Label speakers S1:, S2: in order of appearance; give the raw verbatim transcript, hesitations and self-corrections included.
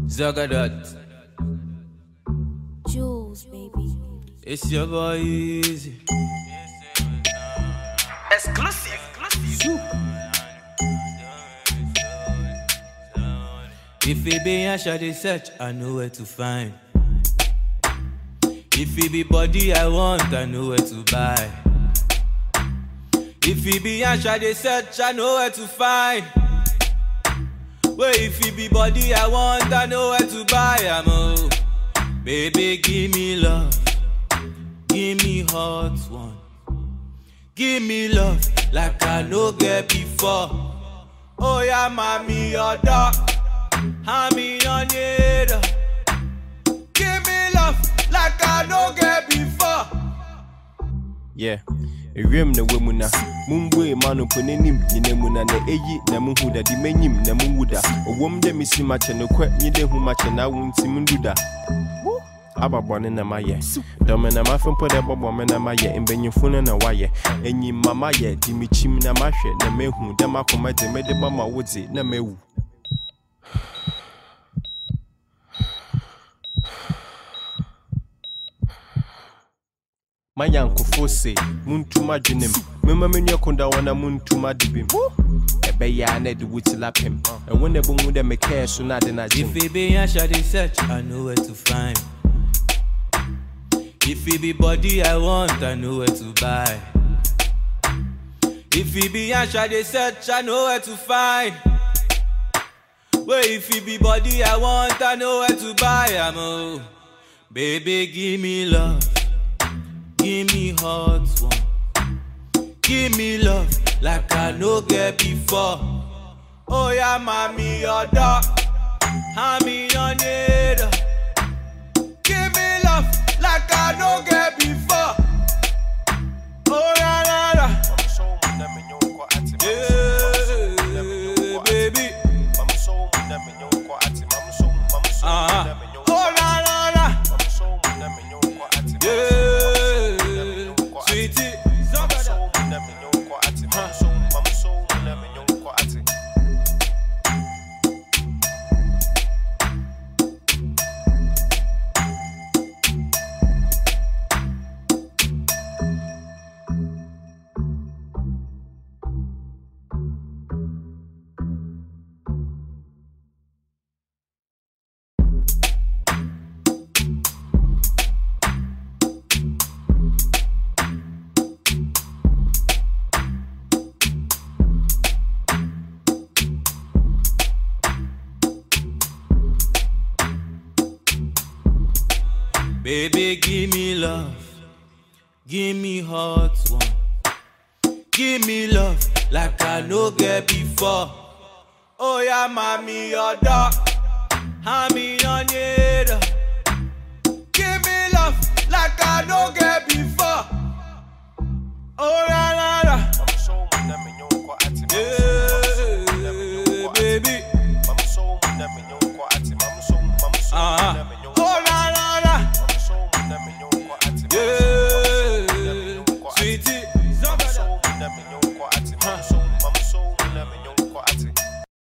S1: Zagadat.
S2: Jules, baby.
S1: It's your boy Easy.
S3: Exclusive. Exclusive.
S1: If it be a shawty search, I know where to find. If it be body I want, I know where to buy. If it be a shawty search, I know where to find. Well, if it be body I want, I know where to buy. I'm oh, baby, give me love, give me hot one, give me love like I no get before. Oh yeah, mommy, your dog, I'm in your need. Give me love like I no get before.
S4: Yeah. Ewiem na wemuna mumbwe manu ponenim nyinemuna na eyi na muhuda di menyim na muwuda owom de misi mache no kwa nyide hu mache na wunti munduda ababone na maye dome na mafempo de bobo me na maye embenyifunu na waye enyi mama ye di michim na mahwe na mehu de makoma de mede mama wodzi na mewu Mayanko fose muntuma dwenem mema menua konda wana muntuma dibim ebe ya na de wutilapem e wona bomu de meka so na de na jim.
S1: If it be a shawty search, I know where to find. If it be body I want, I know where to buy. If it be a shawty search, I know where to find. Well, if it be body I want, I know where to buy. I'm oh, baby, give me love, give me hot one, give me love like I no get before. Oh yeah, mommy, your dog, I'm in your need. Give me love like I no get before. Oh yeah, yeah, yeah. Yeah, baby. Uh-huh. Oh la la la. Yeah, sweetie. Baby, give me love, give me hot one, give me love like I no get before. Oh yeah, mommy, your dog, I'm in your need.